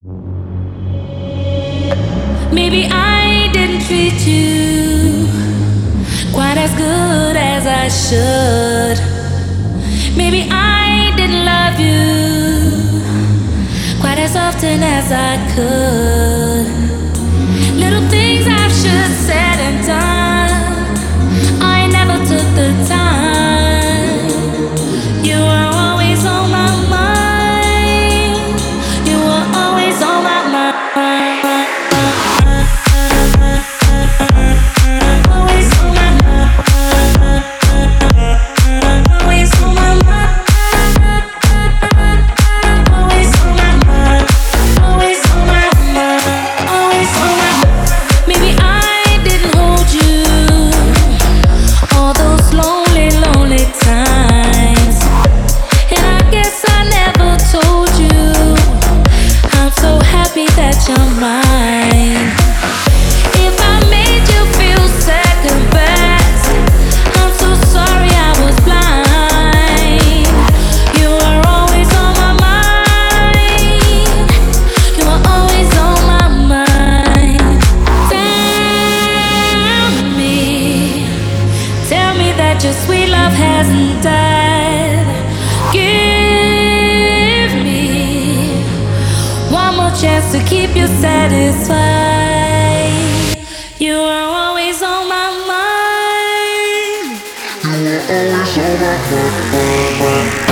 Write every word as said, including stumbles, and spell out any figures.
Maybe I didn't treat you quite as good as I should. Maybe I didn't love you quite as often as I could. Little things I should have said and done, I never took the time. You were always on my mind. You were always on my mind. That you're mine. If I made you feel second best, I'm so sorry I was blind. You were always on my mind. You were always on my mind. Tell me, tell me that your sweet love hasn't died. Give me one more chance to keep you satisfied. You are always on my mind. You are always on my mind.